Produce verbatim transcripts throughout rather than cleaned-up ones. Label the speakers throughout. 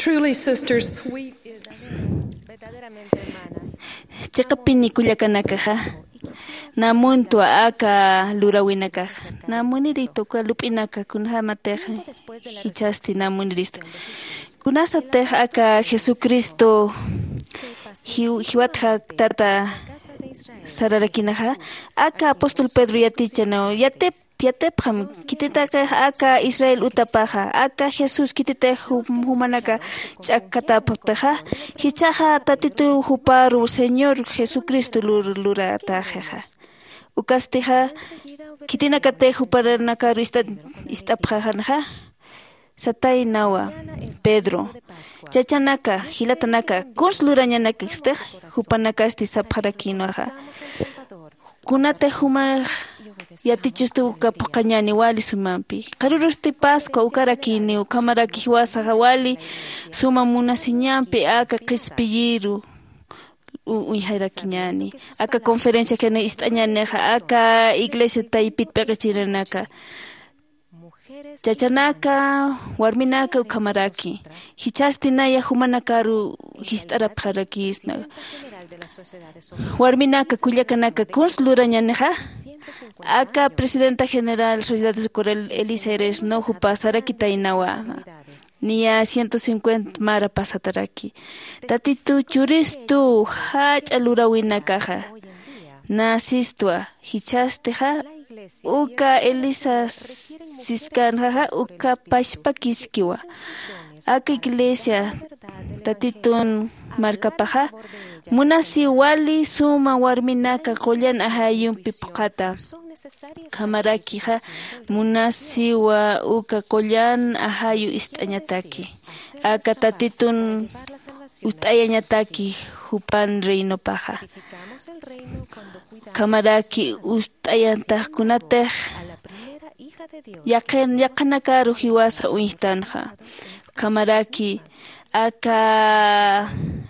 Speaker 1: Truly, sisters, sweet is
Speaker 2: Verdaderamente, hermanas,
Speaker 3: Chaqapini kullakanakaja. Namuntua aka lurawinaka. Namunirito ka lupinaka kunhamateja. Hichasti namuniristo. Kunasa teja aka Jesucristo. Hiwatja tata sararakinaja. Aka apóstol Pedro yatichano. Yatep yatepjam kititaka aka Israel utapaja. Aka Jesús kitite humanaka chakatapoteja. Hichaja tatitu huparu Señor Jesucristo lur lura tajeja. Ukasteja kitinakate huparanaka ista istapjajanja. Satay nawa Pedro chachanaka hilatanaka konslurañanaka istej hupanakasti sapjarakinoja kunate huma yatichustu kapaqañani wali sumampi qarurusti Pascua ukarakini ukamaraki hiwasaqa wali suma munasiñampi aka qispilliru uyhayrakiñani aka conferencia kena istañaneja aka iglesia taypit peqichiranaka chachanaka warminaka ukamaraki hichasti naya humanakaru histarapjarakisna warminaka kullakanaka konslurañaneja aka presidenta general Sociedad de Socorro Elisa Eres no hupasaraki tainawa niya ciento cincuenta mara pasataraki tatitu churistu hacha lurawinakaja nasistua hichasteja uka Elisa siskanjaja uka pashpakiskiwa aka iglesia tatitun markapaja munasi wali suma warminaka qollan ahayun pipqata kamarakija munasi wa uka qollan ahayu istañataki aka tatitun utayañataki hupan reino paja kamaraki ustayantaqkunataq yaqin yaqanakaru hiwasa uintanja kamaraki aka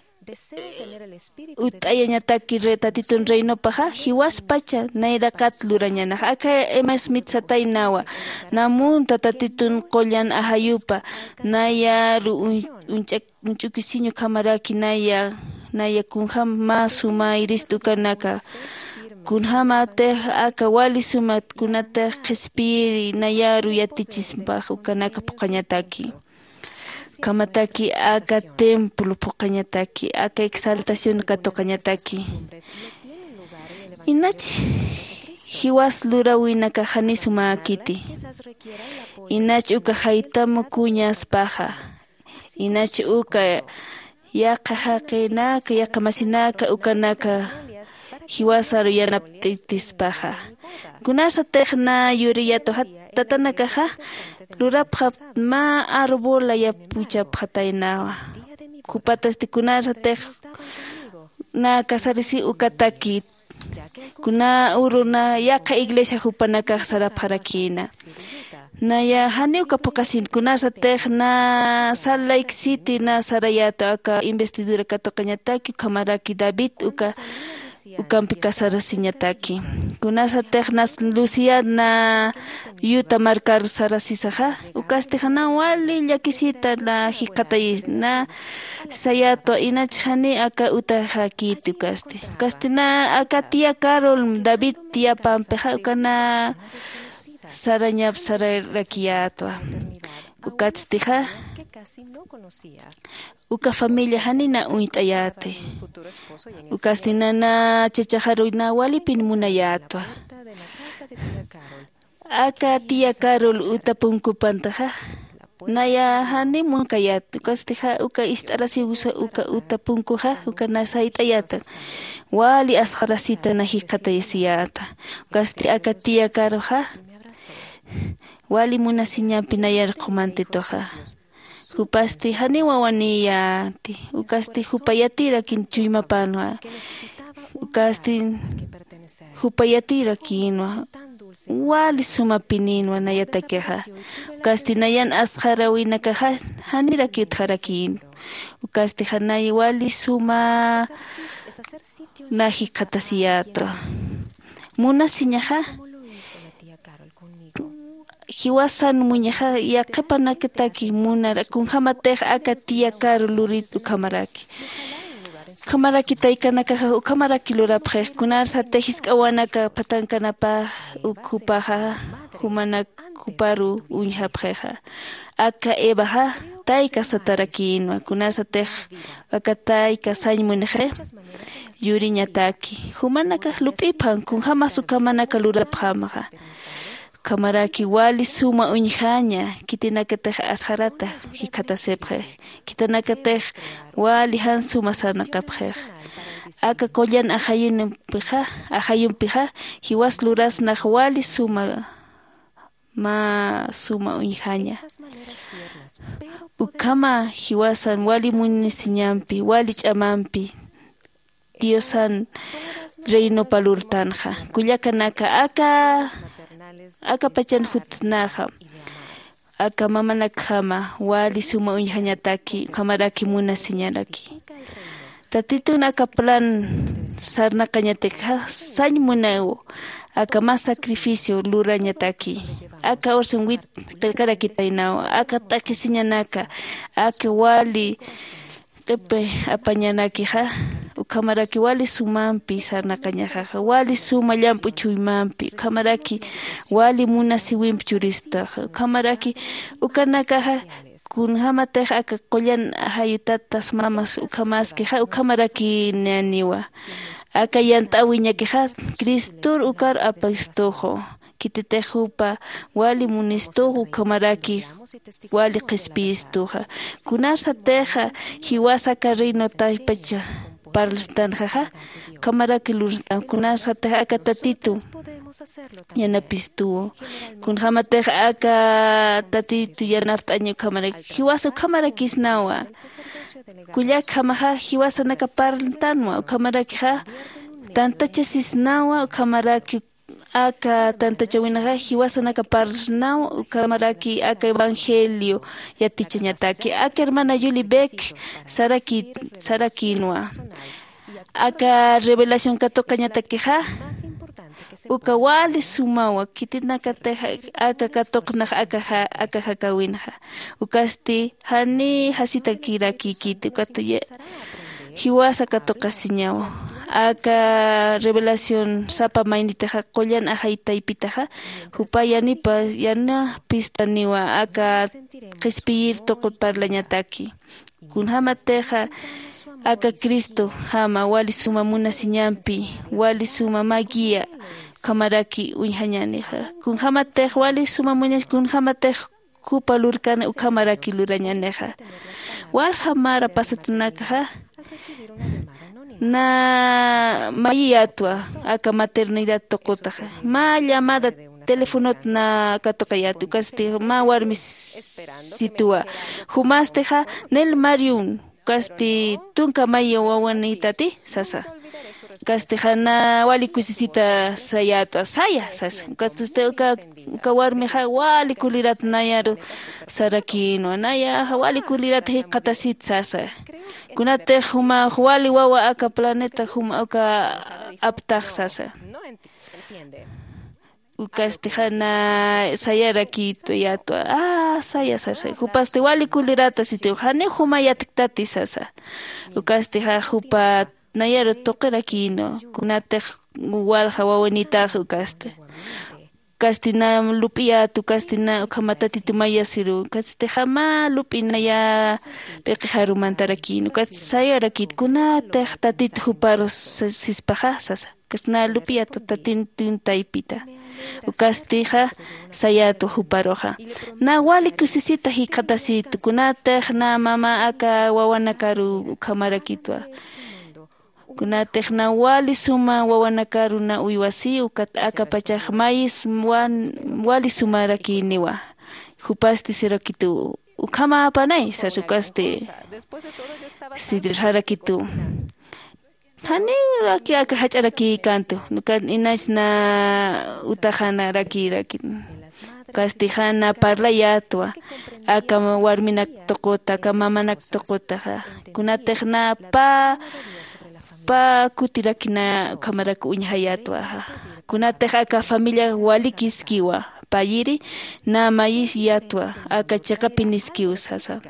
Speaker 3: utayañataki retatitun reino paja hiwas pacha nairakat lurañana aka emas mitsatainawa namun tatatitun qollan ahayupa naya ru unchak unchukisiño kamaraki naya naya kunham masuma iristu kanaka kunhama te aka wali sumat kunata qespiri nayaru yatichismbaq ukanaka puqañataki kamataki aka templo puqañataki aka exaltación katoqañataki inachi hiwas lurawinaka hanisuma akiti inachi uka haytamu kuñaspaja inachi uka yaqa haqinaka yaqa masinaka ukanaka hiwasaru yanaptitispaja kunasa tejna yuriyato tatanakaja lurapja ma arbola yapucha pjatainawa kupatas tikunasa tej na kasarisi ukataki kuna uruna yaqa iglesia hupanaka sarapharakina naya hani ukapukasin kunasa tejna Salt Lake City na sarayato aka investidura katoqañataki kamaraki David uka ukampi kasarasiñataki kunasa tejnas Luciana yuta marcar sarasisaja ukastejana wali llakisita la hiqatay na sayato inachani aka utajaki ukaste kastina aka tía Carol David tía Pampeja ukana sarañap sararakiyato ukatsteja uka familia hanina uitayate ukastinana chechajaruyna walipin munayato aka tía Carol utapunkupantaja naya hani munkayat ukasteja uka istarasi usa uka utapunkuja uka nasaitayata wali asjarasita nahiqatayasiyata ukasti aka tía Carolja wali munasiñampi nayarqumantitoja hupasti hani wawaniyati ukasti hupayatira kin chuymapanwa ukasti hupayatira kinwa wali sumapininwa nayatakeja ukasti nayan asjarawinakaja hanira kitjarakin ukasti hanay wali suma nahiqatasiyata munasiñaja hiwasan muñeja ya qepanakitaki munara kunhamatej aka tia karu luritu kamaraki. Kamaraki taykanaka kamaraki lurapje kunar satejis kawanaka patankanapa ukupaja humana kuparu unhapjeja. Aka ebaja tayka satarakinwa kunar satej aka tayka sañmunje yuri ñataki. Humanaka lupipan kunhamasu kamanaka lurapjamaja. Kamaraki wali suma unhaña kitinakatej asharata hikatasepje kitinakatej wali han suma sanakapje aka kollan ajayunpija ajayunpija hiwas luras nah wali suma ma suma unhaña ukama hiwasan wali munisiñampi wali ch'amanpi Diosan reino palurtanja kullakanaka aka aka pachan hutnaja aka mamanakama wali suma unhañataki kamaraki muna siñaraki tatitun aka plan sarnakañateka sañ munawo aka mas sacrificio lurañataki aka orson wit pelkaraki tainawo aka taki siñanaka aka wali tepe apañanaki ha kamaraki wali sumampi sarnakañajaja wali suma llampu chuymampi kamaraki wali muna siwimpi churistaja kamaraki ukanakaja kunhamateja aka kollan hayutatas mamas ukamaskija ukamaraki neaniwa aka yantawiñakeja Cristur ukar apaistojo kititejupa wali munistojo kamaraki wali qispistuja kunarsa teja hiwasa karino taypacha parlistan jaja kamaraki lurtan kunasa teja aka tatitu yanapistuo kunhamateja aka tatitu yanaftaño kamaraki hiwasu kamarakisnawa kullak hamaja hiwasa naka parlintanwa kamaraki ja tantachasisnawa kamaraki aka tantachawinaja hiwasa naka parlisnawa kamaraki aka evangelio yatichañataki aka hermana Yuli Beck saraki sarakinwa aka revelación katokañatakeja uka wali sumawa kitinakateja aka katoknaj aka aka hakawinja ukasti hani hasita kiraki kiti katuye hiwasa katokasiñawa aka revelación sapa mainitaja kollan ajaitaypitaja hupayanipa yana pistaniwa aka qespir tokut parlañataki kunhamateja aka Cristo hama wali suma muna siñampi wali suma magia kamaraki unhañaneja kunhamatej wali suma muñas kunhamatej kupa lurkana ukamaraki lurañaneja wal hamara pasatunakaja na mayatwa aka maternidad tokotaja ma llamada teléfono na katokayatu kasti ma warmi situa humasteja nel mariun kasti tunka mayo wawanitati sasa kasti hana wali kusisita sayatwa saya sasa kasti ka ka warmi ha wali kulirat nayaru sarakino naya wali kulirat hiqatasit sasa kunate huma wali wawa aka planeta huma aka aptaq sasa ukastihana sayaraki toyato ah saya sasa hupaste wali kulirata sitio hane huma yatiktati sasa ukastiha hupa nayaro tokerakino kunate wal hawawanita ukaste kastina lupia tu kastina kamatati tumaya siru kaste hama lupina ya peqharu mantarakino kast sayarakit kunate tatit huparos sispaha sasa kasna lupia tatin tuntaipita ukastija sayato huparoja na wali kusisita hikatasit kunatej na mama aka wawanakaru kamarakitwa kunatej na wali suma wawanakaru na uywasi ukat aka pachaj mais wan wali sumarakiniwa hupasti sirakitu ukama panay sasukaste sidrarakitu hani raki aka hacharaki kanto nukan inas na utajana raki raki kastihana parlayatwa aka warminak tokota aka mamanak tokota kunatejna pa pa kutirakina kamaraku uñhayatwa kunatej aka familia walikiskiwa payiri na mayis yatwa akachaqa piniskius hasa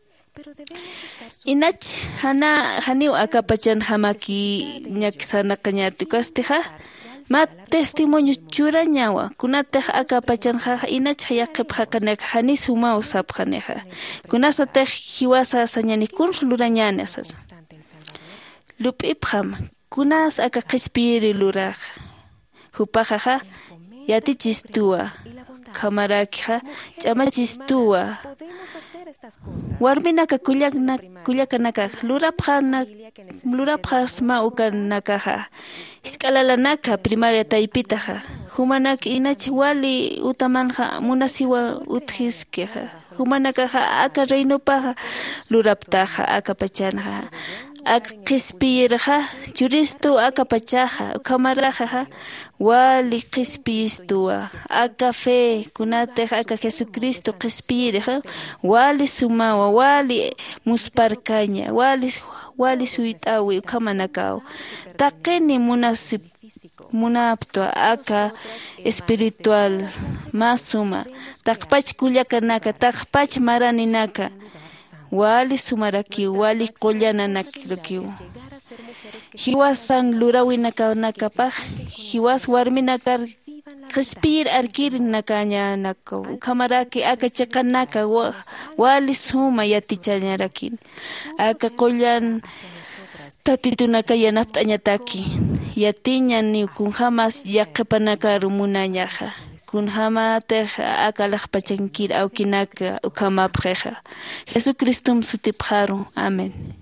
Speaker 3: inach hana haniu akapachan hamaki ñaksana qañati kastiqa ma testimonio churañawa kunataq akapachan ha inach hayaqip haqanek hani suma usapqaneja kunasa taq hiwasa sañanikun lurañana sasa lup'ipham kunas aka qispiri luraq hupajaja yatichistua kamaraqqa ch'amachistua warminaka kullakna kullakanaka lurapqana lurapqasma ukanakaja isk'alalanaka primaria taypitaja humanaki inachi wali utamanja munasiwa utqiskeja humanakaja aka reynupaja luraptaja akapachanaja aqqispiyirqa churistu akapachaja kamaraja wali qispistuwa aka fe kunataq aka Jesucristo qispiyirqa wali sumawa wali musparkaña wali wali suitawi kamanakaw taqini munasip munapto aka espiritual masuma taqpach kullakanaka taqpach maraninaka wali sumaraki wali qullananaki hiwasan lurawinaka nakapaj hiwas warminakar qispir arkir nakaña naka kamaraki aka chaqanaka wali suma yatichañarakin aka qullan tatitunaka yanapt'añataki yatiña ni kun hamas yaqipanaka rumunañaja kun hamataq akalaqpachankir awkinaka ukamapqeja Jesucristum sutipharu. Amén.